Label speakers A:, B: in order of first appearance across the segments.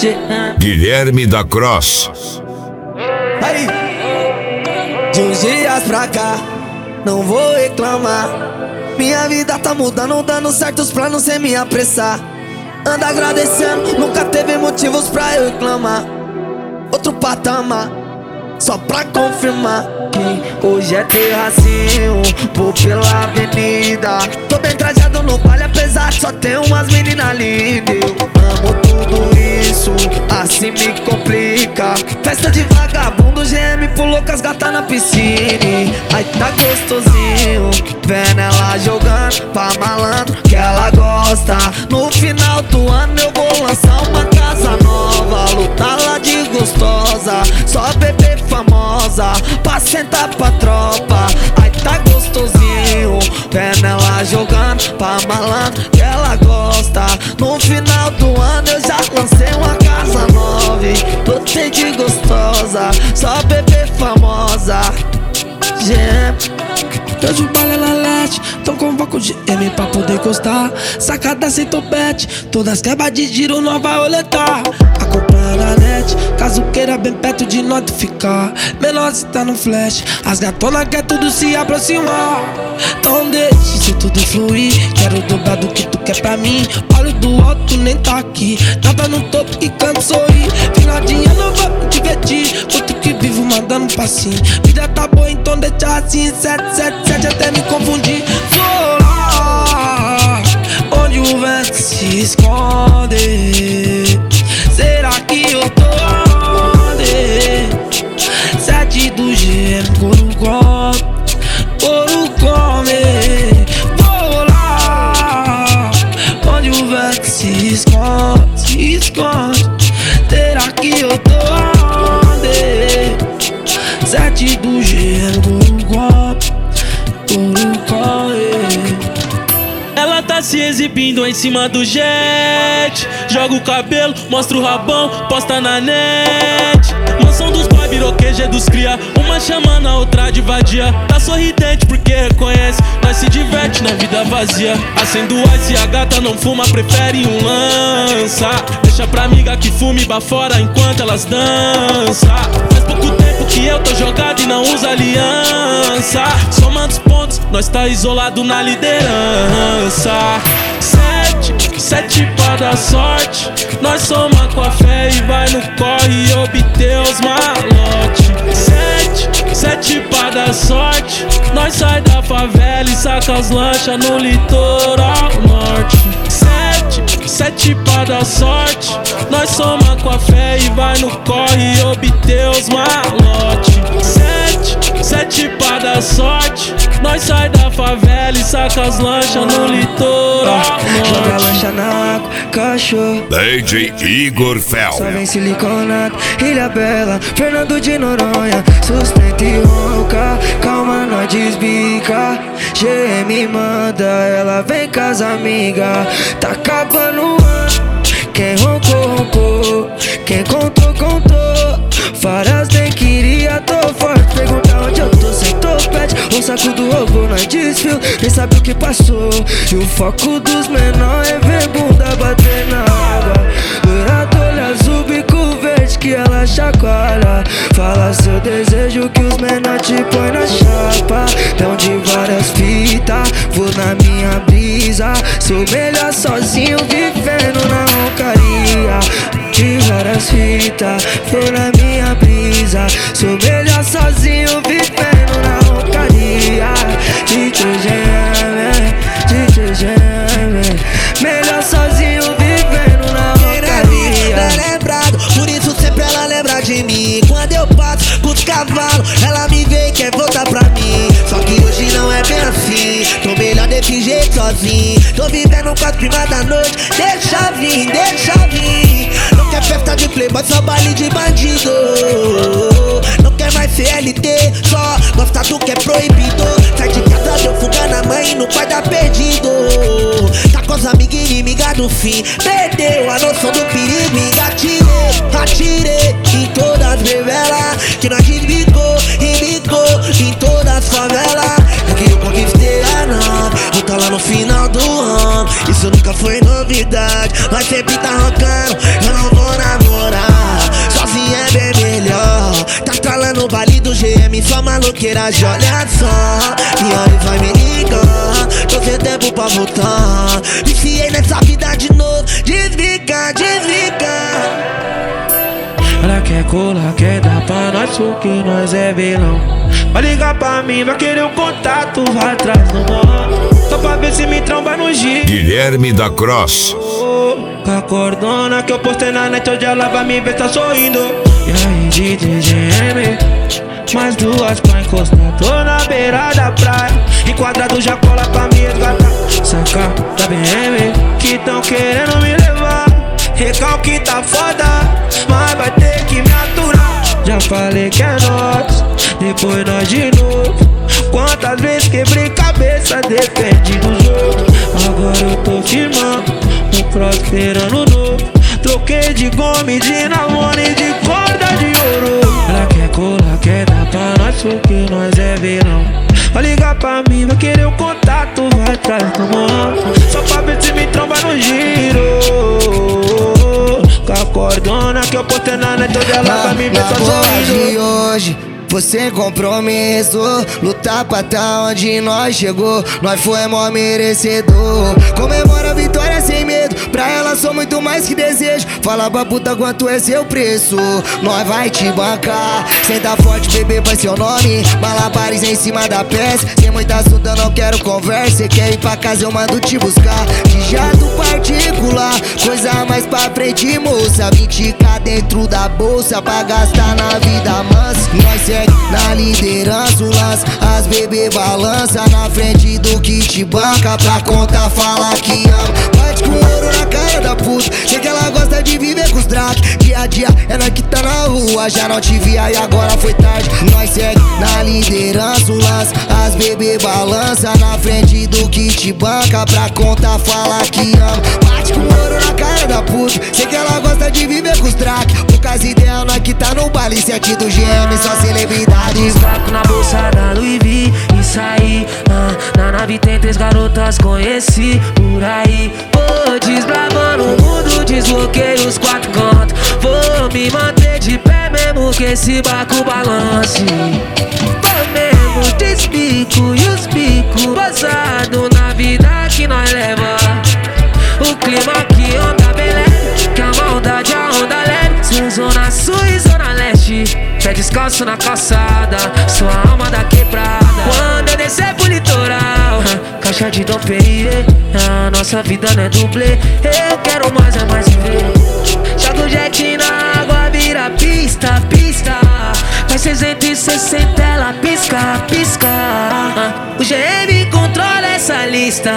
A: Guilherme da Cross.
B: Aí, de uns dias pra cá, não vou reclamar. Minha vida tá mudando, dando certos planos sem me apressar. Anda agradecendo, nunca teve motivos pra eu reclamar. Outro patamar, só pra confirmar que hoje é terracinho, vou pela avenida. Tô bem trajado no baile, apesar de só ter umas meninas lindas. Eu amo tudo isso, assim me complica. Festa de vagabundo, GM pulou com as gatas na piscina. Aí tá gostosinho, vendo ela jogando pra malandro que ela gosta. No final do ano eu vou lançar uma casa nova, lutar lá de gostosa, só bebê famosa, pra sentar pra tropa. Aí tá gostosinho, vendo ela jogando pra malandro que ela gosta. No final do ano eu já lancei uma casa nova, tô cheio de gostosa, só bebê famosa.
C: Hoje o baile é lalete, então convoca o GM pra poder encostar. Sacada sem topete, todas quebras de giro, não vai roletar. Acompanha na net, caso queira bem perto de nós tu ficar. Menor se tá no flash, as gatonas quer tudo se aproximar. Então deixa isso tudo fluir, quero dobrar do que tu quer pra mim. Olho do alto nem tá aqui, nada no topo que canto sorrir. Final de ano vou me divertir, outro que vivo mandando passinho. Vida tá boa então deixa assim, 777 até me confundir. Vou lá, onde o vento se esconde. Será que eu tô onde? 7 do GM, couro come. Vou lá, onde o vento se esconde, Será que eu tô onde? 7 do GM, couro come.
D: Ela tá se exibindo em cima do jet, joga o cabelo, mostra o rabão, posta na net. Mansão dos boy, virou QG dos cria, uma chamando a outra de vadia. Tá sorridente porque reconhece, nós se diverte na vida vazia. Acendo o ice e a gata não fuma, prefere um lança. Deixa pra amiga que fume bafora enquanto elas dançam. Faz pouco tempo que eu tô jogado e não uso aliança. Somando os pontos, nós tá isolado na liderança. 7 pra dar sorte, nós soma com a fé e vai no corre e obter os malote. 7 pra dar sorte, nós sai da favela e saca as lanchas no litoral norte. 7 pra dar sorte, nós soma com a fé e vai no corre e obter os malote. 7 pra dar sorte, nós sai da favela e saca as lanchas no litoral
B: Joga
D: norte.
B: lancha na água, cachorro.
A: DJ Igor Fel.
B: Só vem siliconado, Ilha Bela, Fernando de Noronha. Sustenta e ronca, calma, nós desbica. GM manda, ela vem com as amigas. Tá acabando o ano, quem roncou, roncou. Quem contou, contou. Várias nem queria, tô forte. Pergunta onde eu tô sem topete. O saco do ovo nós desfio, nem sabe o que passou. E o foco dos menor é ver bunda bater na água. Loura, azul, bico verde que ela chacoalha. Fala seu desejo que os menor te põe na chapa. Tão de várias fitas, vou na minha brisa. Sou melhor sozinho vivendo na roncaria. De várias fitas, vou na minha brisa. Sou melhor sozinho vivendo na roncaria. GM, melhor sozinho vivendo na roncaria.
E: É lembrado, por isso sempre ela lembra de mim. Quando eu passo com os cavalos, ela me vê e quer voltar pra mim. Só que hoje não é bem assim, tô melhor desse jeito sozinho. Tô vivendo com as primas da noite, deixa vir, deixa vir. Não quer festa de playboy, só baile de bandido. Não quer mais CLT, só gosta do que é proibido. Sai de casa, deu fuga na mãe e no pai tá perdido. Tá com os amigos inimigas do fim, perdeu a noção do perigo. Atirei em todas as revelas que nós embicou em todas as favelas. É que eu conquistei a nave, vou tá lá no final do ano. Isso nunca foi novidade, nós sempre tá roncando, eu não vou na boa. GM, só maloqueiragem, olha só. E aí vai me ligar, tô sem tempo pra voltar. Viciei nessa vida de novo, desliga, desliga.
C: Ela quer colar, quer dar pra nós porque nós é vilão. Vai ligar pra mim, vai querer um contato, vai atrás do morro. Só pra ver se me tromba no giro.
A: Guilherme da Cross.
C: Com a cordona que eu postei na net, hoje ela vai me ver, tá sorrindo. E aí, GM, mais duas pra encostar. Tô na beira da praia, enquadrado já cola pra me resgatar. Saca da BM, que tão querendo me levar. Recalque tá foda, mas vai ter que me aturar. Já falei que é nós, depois nós de novo. Quantas vezes quebrei cabeça, depende do jogo. Agora eu tô firmando, um prosperando novo. Troquei de gome, de namoro e de corda de ouro. Ela quer colar, quer dar pra nós porque nós é vilão. Vai ligar pra mim, vai querer o contato, vai atrás do morro. Só pra ver se me tromba no giro. Com a cordona que eu postei na net, hoje ela vai me ver só sorrindo.
B: De hoje, você compromisso, lutar pra tá onde nós chegou. Nós foi mó merecedor. Comemora a vitória sem medo, pra ela sou muito mais que desejo. Fala pra puta quanto é seu preço, nós vai te bancar. Senta forte, bebê, vai seu nome. Malabares em cima da peça, sem muito assunto eu não quero conversa. Quer ir pra casa eu mando te buscar. De jato particular, coisa mais pra frente, moça. 20k dentro da bolsa pra gastar na vida mansa. Nós segue na liderança, o lance, as bebê balança na frente do que te banca. Pra conta fala que ama, bate com ouro na cara da puta. Sei que ela gosta de viver com os draques. Dia a dia é nós que tá na rua. Já não te via e agora foi tarde. Nós segue na liderança, o lance, as bebê balança na frente do que te banca. Pra conta fala que ama, bate com ouro na cara da puta. Sei que ela gosta de viver com os draques. Poucas ideias, nós que tá no baile 7 do GM, só celebridade.
C: Desbaco na bolsa da Louis V e saí. Na nave tem 3 garotas, conheci por aí. Vou desbravando o mundo, desbloqueei os 4 cantos. Vou me manter de pé mesmo que esse barco balance. Vou mesmo despico e os bicos basado na vida que nós leva. O clima que anda bem leve, que a maldade a onda leve. Sou zona sul e zona leste, pé descalço na calçada, sua alma da quebrada. Quando eu descer pro litoral, caixa de Dom Perrier, a nossa vida não é dublê. Eu quero mais, é mais viver. Joga o jet na água, vira pista, pista. Faz 360, ela pisca, pisca. O GM controla essa lista.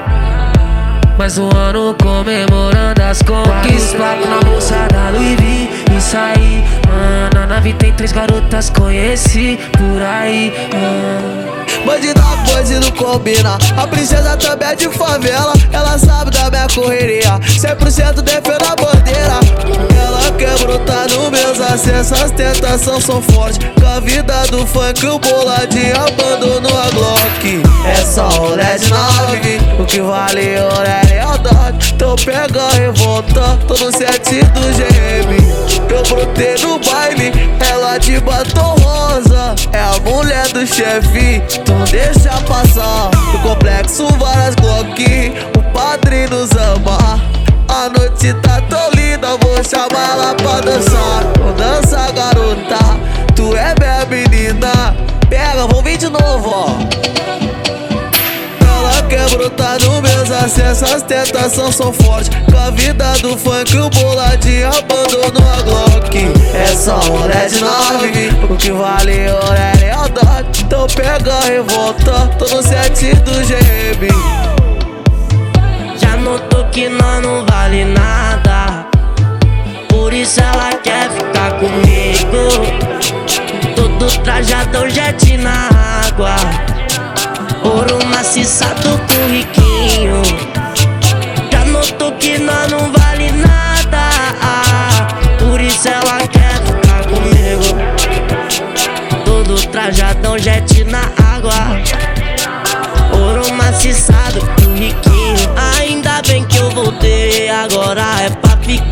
C: Mais um ano comemorando as conquistas. Papo na bolsa da Louis V e saí. Na nave tem 3 garotas, conheci por aí.
B: Bandido a pose não combina. A princesa também é de favela, ela sabe da minha correria. 100% defendo a bandeira. Ela quer brotar nos meus acessos, as tentações são fortes. Com a vida do funk, o boladinho abandonou a Glock. É só o LED 9, o que vale é lealdade. Então pega a revolta, tô no 7 do GM. Eu brotei no baile, ela de batom rosa. É a mulher do chefe, então deixa passar. No complexo várias Glock, o padre nos ama. A noite tá tão linda, vou chamar ela pra dançar. Vou dançar, garota, tu é minha menina. Pega, vamos vir de novo, ó. Ela quer brotar nos meus acessos, as tentações são fortes. Com a vida do funk, o boladinho abandonou a Glock. É só um LED 9, o que vale é lealdade. Então pega a revolta, tô no 7 do GM.
F: Já notou que nós não vale nada, por isso ela quer ficar comigo. Todo trajadão, jet na água, ouro maciçado com riquinho. Já notou que nós não vale nada, por isso ela quer ficar comigo. Todo trajadão, jet na água, ouro maciçado com riquinho. Ainda bem que eu voltei, agora é pra ficar.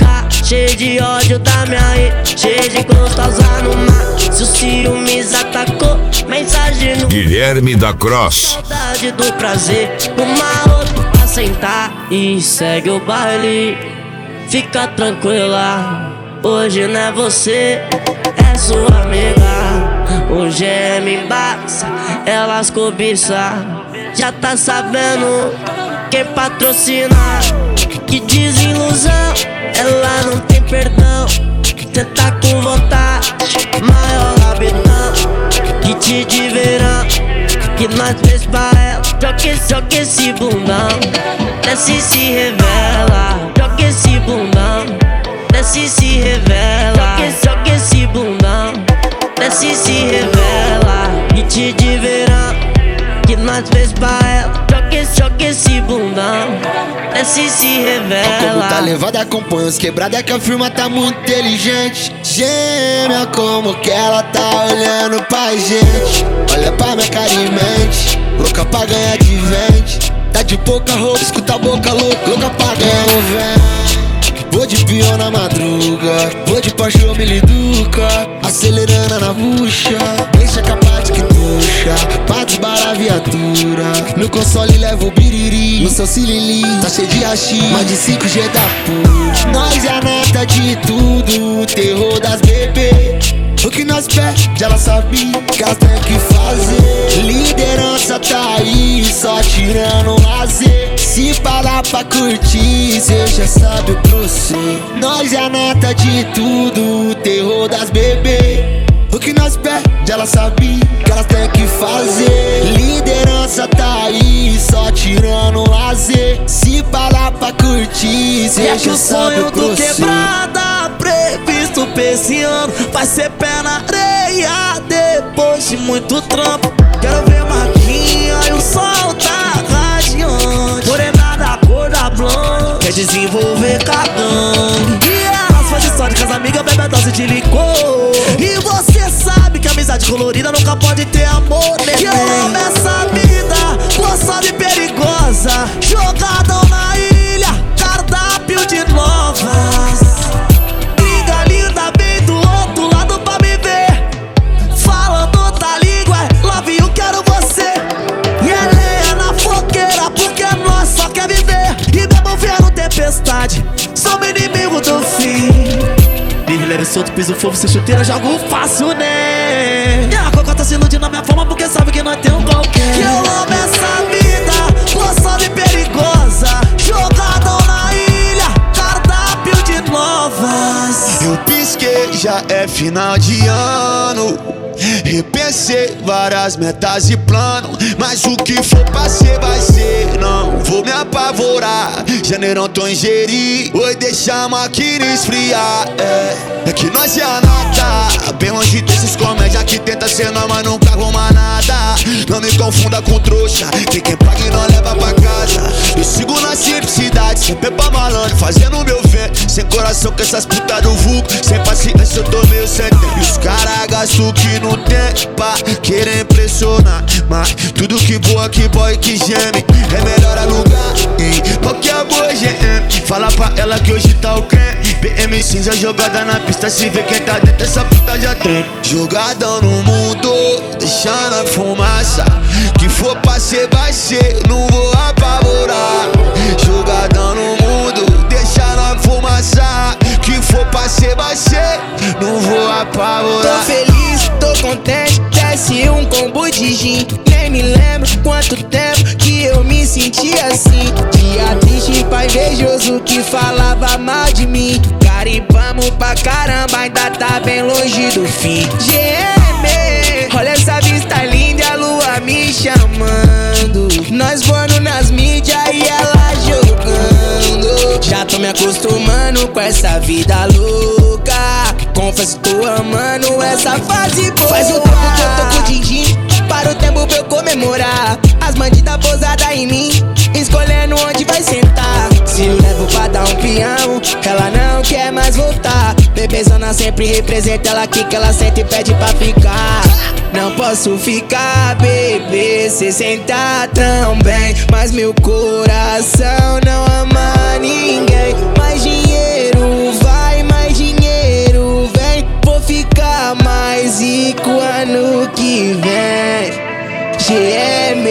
F: cheio de ódio da minha rede, cheio de gostosa no mar. Se o ciúmes atacou, mensagem no
A: Guilherme da Cross.
F: saudade do prazer, uma outra pra sentar e segue o baile. Fica tranquila, hoje não é você, é sua amiga. Hoje é me embaça, elas cobiçam. Já tá sabendo quem patrocina, que desilusão, ela não tem perdão. Cê tá com vontade, maior rabidão, que te de verão, que nós fez pra ela. Joga esse bundão, desce e se revela. Joga esse bundão, desce e se revela. Joga esse bundão, desce e se revela. Que te de verão, que nós fez pra ela. Joga esse bundão, desce e se revela.
E: Como tá levada, acompanha os quebrada que a firma tá muito inteligente. Gêmea, como que ela tá olhando pra gente. Olha pra minha cara e mente, louca pra ganhar de vente. Tá de pouca roupa, escuta a boca louca, louca pra ganhar o vento. Vou de peão na madruga, vou de Porsche ou Miliduca, acelerando na bucha, deixa capaz que tuxa, pra desbarar a viatura. No console leva o biriri, no seu cilili tá cheio de hashi, mais de 5G da puxa. Nós é a neta de tudo, o terror das bebê. O que nós pede, ela sabe que ela tem que fazer. Liderança tá aí, só tirando lazer. Se parar pra curtir, cê já sabe o processo. Nós é a neta de tudo, o terror das bebê. O que nós pede, ela sabe que ela tem que fazer. Liderança tá aí, só tirando lazer. Se parar pra curtir, cê já sabe o processo.
B: Previsto pra esse ano vai ser pé na areia depois de muito trampo. Quero ver Marquinha e o sol tá radiante. Morena da cor da blonde, quer desenvolver cagando. E elas fazem história com as amigas, bebe dose de licor. E você sabe que a amizade colorida nunca pode ter amor, neném. Que eu amo essa vida, gostosa e perigosa. Jogadão na ilha, cardápio de novas. Sou inimigo do fim. Livre, leve, solto, piso fofo, sem chuteira, jogo fácil, né? E a Coca tá se iludindo na minha forma porque sabe que nós temos qualquer. Que eu amo essa vida, gostosa e perigosa. Jogadão na ilha, cardápio de novas.
G: Eu pisquei, já é final de ano. Repensei várias metas e planos, mas o que for pra ser vai ser. Não vou me apavorar, janeirão tô ingeri. Oi, deixa a máquina esfriar. É que nós é a nata, bem longe desses comédia que tenta ser nós, mas nunca arruma nada. Não me confunda com trouxa, tem quem paga e não leva pra casa. Eu sigo na simplicidade, sempre pra malandro, fazendo o meu vento. Sem coração com essas putas do vulgo, sem paciência eu tô meio sem tempo. E os caras gastam o que não tem pra querer impressionar, mas tudo que voa, que boy, que geme, é melhor alugar em qualquer boa GM. Fala pra ela que hoje tá o creme. BM cinza jogada na pista, se vê quem tá dentro, essa puta já tem. Jogadão no mundo, deixando a fumaça. Que for pra ser, vai ser, não vou apavorar. Jogadão no mundo, deixando a fumaça. Que for pra ser, vai ser, não vou apavorar.
H: Tô feliz, tô contente, desce um combo de gin. Nem me lembro quanto tempo que eu me senti assim. Dia triste, pai invejoso que falava mal de mim. Garimpamos pra caramba, ainda tá bem longe do fim. GM, olha essa vista linda, a lua me chamando. Nós voando nas mídias e ela jogando. Já tô me acostumando com essa vida louca. Confesso, tô amando essa fase boa. Faz um tempo que eu tô com o din-din, para o tempo pra eu comemorar. As bandidas pousadas em mim, escolhendo onde vai sentar. Se eu levo pra dar um peão, ela não quer mais voltar. Bebezona sempre representa, ela que ela sente e pede pra ficar. Não posso ficar, bebê, cê senta tão bem, mas meu coração não ama ninguém. Mais dinheiro vai ano que vem. GM.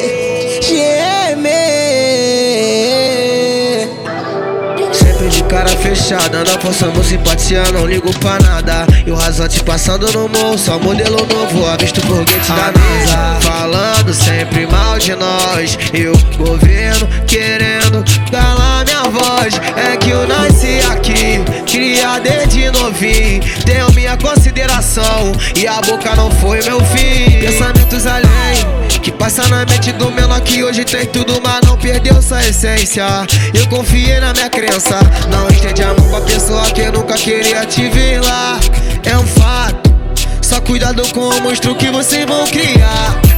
H: Sempre de cara fechada, não forçamos simpatia, não ligo pra nada. E o rasante passando no morro, só modelo novo, avisto foguete da NASA. Falando sempre mal de nós, e o governo querendo calar minha voz. É que eu nasci aqui, cria desde novinho. Tenho minha consideração, e a boca não foi meu fim. Pensamentos além, que passa na mente do menor que hoje tem tudo, mas não perdeu sua essência. Eu confiei na minha crença, não estende a mão pra pessoa que nunca queria te ver lá. É um fato, só cuidado com o monstro que vocês vão criar.